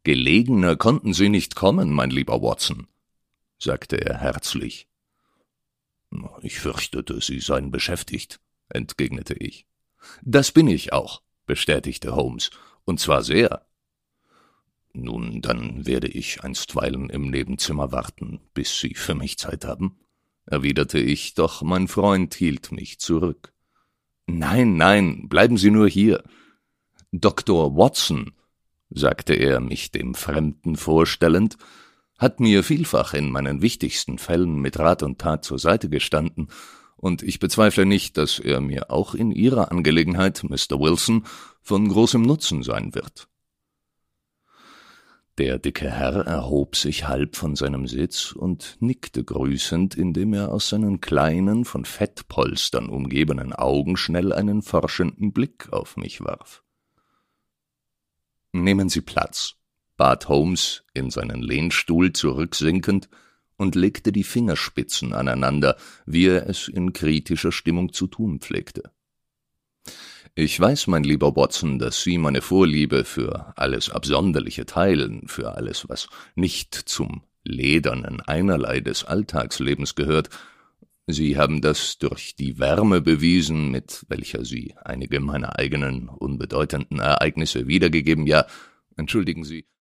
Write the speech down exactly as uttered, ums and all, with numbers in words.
»Gelegener konnten Sie nicht kommen, mein lieber Watson«, sagte er herzlich. »Ich fürchtete, Sie seien beschäftigt«, entgegnete ich. »Das bin ich auch«, bestätigte Holmes, »und zwar sehr.« »Nun, dann werde ich einstweilen im Nebenzimmer warten, bis Sie für mich Zeit haben«, erwiderte ich, doch mein Freund hielt mich zurück. »Nein, nein, bleiben Sie nur hier. Doktor Watson«, sagte er, mich dem Fremden vorstellend, »hat mir vielfach in meinen wichtigsten Fällen mit Rat und Tat zur Seite gestanden, und ich bezweifle nicht, dass er mir auch in Ihrer Angelegenheit, Mister Wilson, von großem Nutzen sein wird.« Der dicke Herr erhob sich halb von seinem Sitz und nickte grüßend, indem er aus seinen kleinen, von Fettpolstern umgebenen Augen schnell einen forschenden Blick auf mich warf. »Nehmen Sie Platz«, bat Holmes, in seinen Lehnstuhl zurücksinkend, und legte die Fingerspitzen aneinander, wie er es in kritischer Stimmung zu tun pflegte. »Ich weiß, mein lieber Watson, dass Sie meine Vorliebe für alles Absonderliche teilen, für alles, was nicht zum ledernen Einerlei des Alltagslebens gehört. Sie haben das durch die Wärme bewiesen, mit welcher Sie einige meiner eigenen unbedeutenden Ereignisse wiedergegeben. Ja, entschuldigen Sie,